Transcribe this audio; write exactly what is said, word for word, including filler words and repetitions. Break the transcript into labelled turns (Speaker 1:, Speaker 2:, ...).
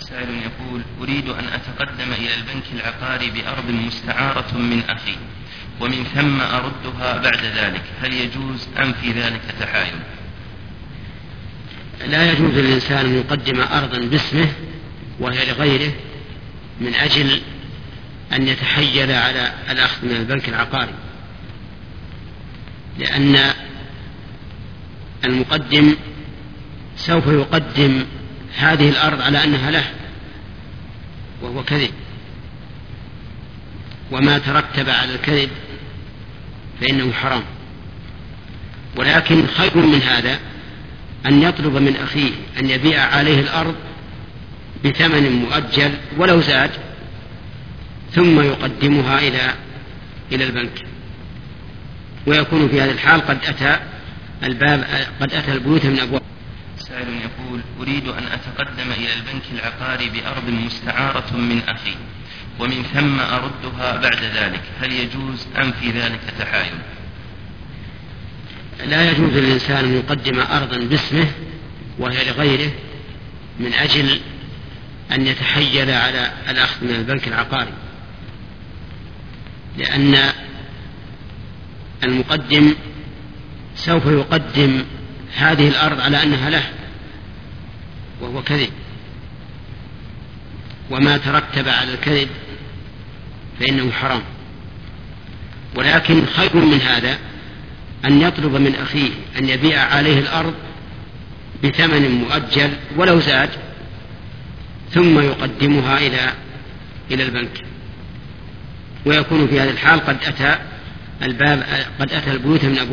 Speaker 1: سائل يقول: أريد أن أتقدم إلى البنك العقاري بأرض مستعارة من أخي ومن ثم أردها بعد ذلك، هل يجوز أم في ذلك تحايل؟
Speaker 2: لا يجوز للإنسان أن يقدم أرضا باسمه وهي لغيره من أجل أن يتحيل على الأخذ من البنك العقاري، لأن المقدم سوف يقدم هذه الأرض على أنها له، وهو كذب، وما ترتب على الكذب فإنه حرام. ولكن خير من هذا أن يطلب من أخيه أن يبيع عليه الأرض بثمن مؤجل ولو زاد، ثم يقدمها إلى إلى البنك، ويكون في هذا الحال قد أتى الباب قد أتى البيوت من أبواب.
Speaker 1: سائل يقول: أريد أن أتقدم إلى البنك العقاري بأرض مستعارة من أخي ومن ثم أردها بعد ذلك، هل يجوز أم في ذلك تحايل؟
Speaker 2: لا يجوز للإنسان أن يقدم أرضا باسمه وهي لغيره من أجل أن يتحيل على الأخذ من البنك العقاري، لأن المقدم سوف يقدم هذه الأرض على أنها له، وهو كذب، وما ترتب على الكذب فإنه حرام. ولكن خير من هذا أن يطلب من أخيه أن يبيع عليه الأرض بثمن مؤجل ولو زاد، ثم يقدمها إلى إلى البنك، ويكون في هذا الحال قد أتى الباب قد أتى البيوت من أبواب